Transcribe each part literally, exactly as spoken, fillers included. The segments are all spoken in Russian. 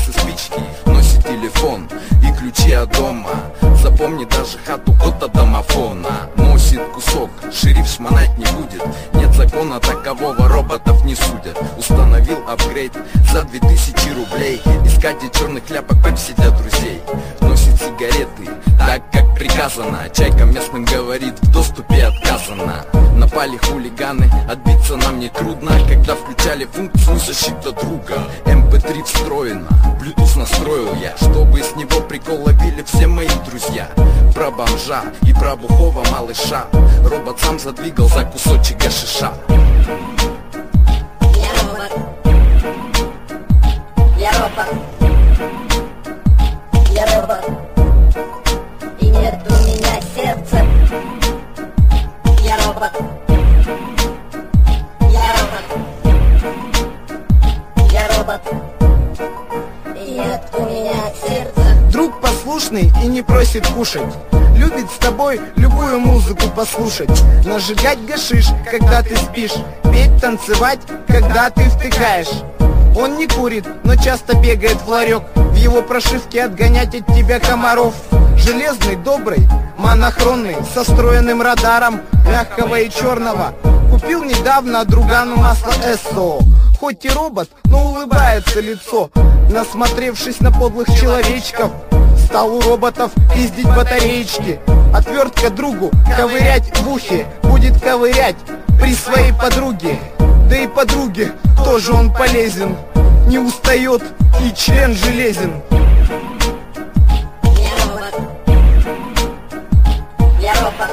лампасы, спички, носит телефон и ключи от дома. Запомни даже хату кота домофона. Носит кусок, шериф шмонать не будет. Нет закона такового, роботов не судят. Установил апгрейд за две тысячи рублей. Искатель черных ляпок, пепси для друзей. Носит сигареты, так как приказано. Чайкам местным говорит, в доступе отказано. Напали хулиганы, отбиться нам не трудно, когда включали функцию защита друга. эм пэ три встроено, Bluetooth настроил я, чтобы с него прикол ловили все мои друзья. Про бомжа и про бухого малыша робот сам задвигал за кусочек гашиша. Я робот. Я робот. Я робот. И нет у меня сердца. Я робот. Я робот. Я робот. И нет у меня сердца. Друг послушный и не просит кушать. Любит с тобой любую музыку послушать. Нажигать гашиш, когда ты спишь. Петь, танцевать, когда ты втыкаешь. Он не курит, но часто бегает в ларек. В его прошивке отгонять от тебя комаров. Железный, добрый, монохронный, со встроенным радаром мягкого и черного. Купил недавно другану масло СО. Хоть и робот, но улыбается лицо. Насмотревшись на подлых человечков, стал у роботов пиздить батареечки. Отвертка другу ковырять в ухе будет ковырять при своей подруге. Да и подруге тоже он полезен. Не устает и член железен. Я робот. Я робот.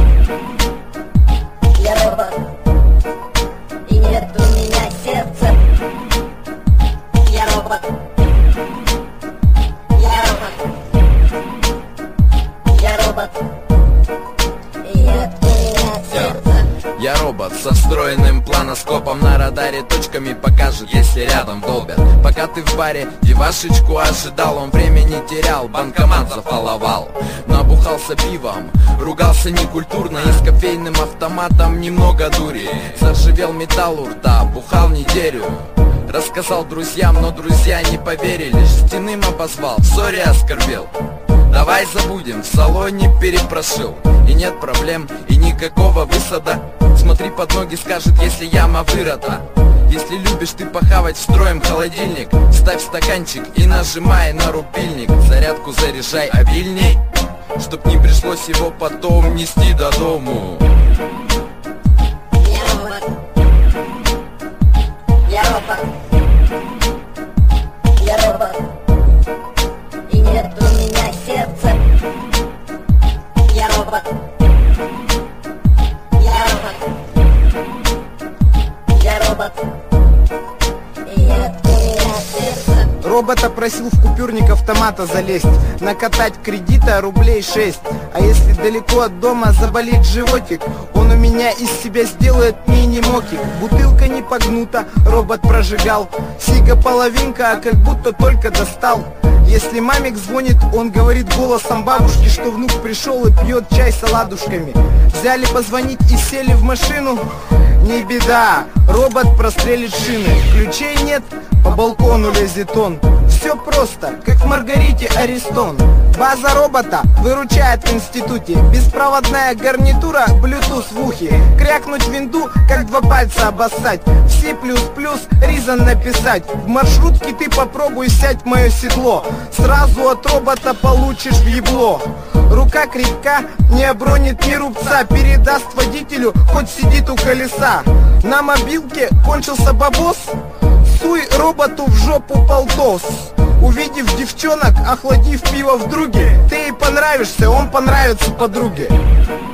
Я робот. И нет у меня сердца. Я робот. Я робот. Я робот. И нет у меня сердца. Я робот со встроенным планоскопом. На радаре точками покажет, если рядом долбят. Пока ты в баре девашечку ожидал, он времени терял, банкомат зафоловал. Набухался пивом, ругался некультурно, и с кофейным автоматом немного дури. Заржавел металл у рта, бухал неделю. Рассказал друзьям, но друзья не поверили. Стеным обозвал, в ссоре оскорбил. Давай забудем, в салоне перепрошил. И нет проблем, и никакого высада. Смотри под ноги, скажет, если яма вырыта. Если любишь ты похавать, встроим холодильник. Ставь стаканчик и нажимай на рубильник. Зарядку заряжай обильней, чтоб не пришлось его потом нести до дому. Я робот. Я робот. Я робот. И нет у меня сердца. Я робот. Я робот. Я робот. И нет у меня сердца. Робота просил в купюрник автомата залезть, накатать кредита рублей шесть. А если далеко от дома заболит животик, он у меня из себя сделает мини-мокик. Бутылка не погнута, робот прожигал. Сига половинка, а как будто только достал. Если мамик звонит, он говорит голосом бабушки, что внук пришел и пьет чай с оладушками. Взяли позвонить и сели в машину. Не беда, робот прострелит шины. Ключей нет, по балкону лезет он. Все просто, как в Маргарите Аристон. База робота выручает в институте. Беспроводная гарнитура, Bluetooth в ухе. Крякнуть винду, как два пальца обоссать. В C++ Reason написать. В маршрутке ты попробуй сядь в мое седло. Сразу от робота получишь в ебло. Рука крепка, не обронит ни рубца. Передаст водителю, хоть сидит у колеса. На мобилке кончился бабос. Суй роботу в жопу полтос. Увидев девчонок, охладив пиво в друге, ты ей понравишься, он понравится подруге.